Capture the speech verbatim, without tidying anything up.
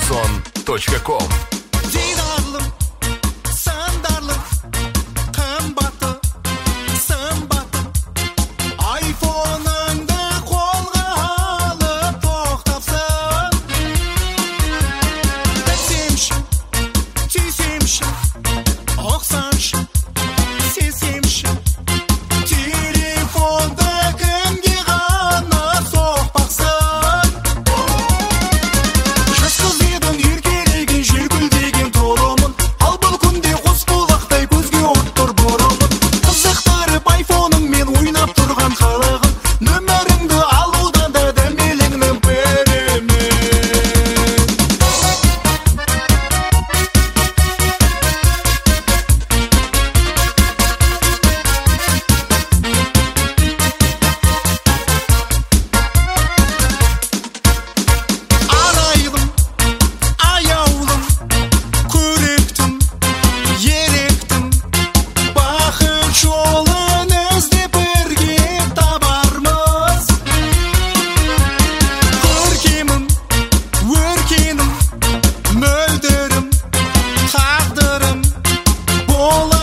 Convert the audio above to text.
amazon точка ком. Дидарлым, сандарлым, қымбаты, сымбаты, айфоныңды қолға алып тоқтапсың. Білсемші, түйсемші, оқсаншы, сезсемші, телефонды кімге ғана соқпақсың. Жас қыз едің еркелеген, желкілдеген торымын, ал бұл күнде қос бұлақтай көзге оттыр бұрымын. Қызықтырып айфоныңмен ойнап тұрған қалағым, нөміріңді алудан да дәмеліңнің беремін. Арайлым, аяулым, көріктім, еріктім, бақыт жолын іздеп бірге табармыз. Көркемім, өркенім, мөлдірім, тағдырым, бола